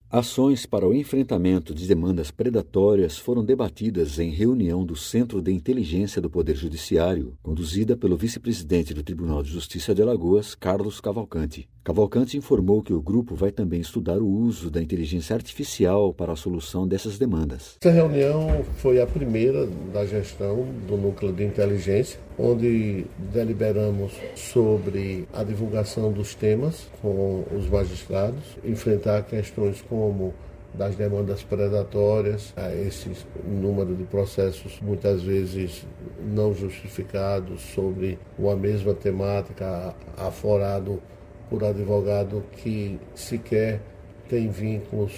Ações para o enfrentamento de demandas predatórias foram debatidas em reunião do Centro de Inteligência do Poder Judiciário, conduzida pelo vice-presidente do Tribunal de Justiça de Alagoas, Carlos Cavalcante. Cavalcante informou que o grupo vai também estudar o uso da inteligência artificial para a solução dessas demandas. Essa reunião foi a primeira da gestão do Núcleo de Inteligência, onde deliberamos sobre a divulgação dos temas com os magistrados, enfrentar questões como das demandas predatórias, a esse número de processos muitas vezes não justificados sobre uma mesma temática, aforado por advogado que sequer tem vínculos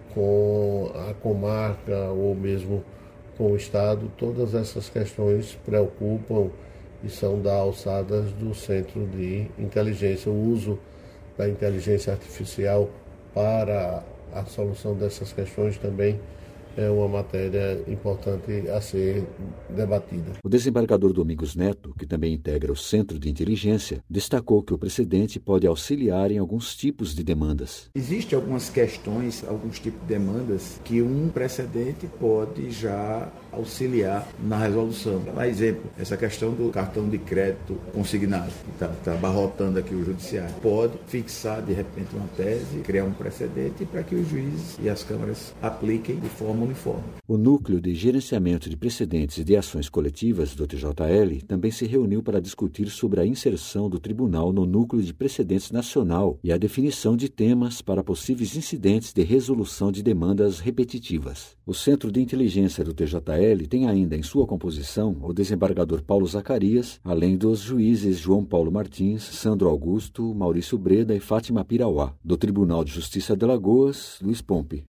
com a comarca ou mesmo com o Estado. Todas essas questões preocupam e são da alçada do Centro de Inteligência. O uso da inteligência artificial para a solução dessas questões também é uma matéria importante a ser debatida. O desembargador Domingos Neto, que também integra o Centro de Inteligência, destacou que o precedente pode auxiliar em alguns tipos de demandas. Existem algumas questões, alguns tipos de demandas que um precedente pode já auxiliar na resolução. Por exemplo, essa questão do cartão de crédito consignado, que está abarrotando aqui o judiciário, pode fixar de repente uma tese, criar um precedente para que os juízes e as câmaras apliquem de forma uniforme. O Núcleo de Gerenciamento de Precedentes e de Ações Coletivas do TJL também se reuniu para discutir sobre a inserção do tribunal no Núcleo de Precedentes Nacional e a definição de temas para possíveis incidentes de resolução de demandas repetitivas. O Centro de Inteligência do TJL tem ainda em sua composição o desembargador Paulo Zacarias, além dos juízes João Paulo Martins, Sandro Augusto, Maurício Breda e Fátima Pirauá. Do Tribunal de Justiça de Alagoas, Luiz Pompe.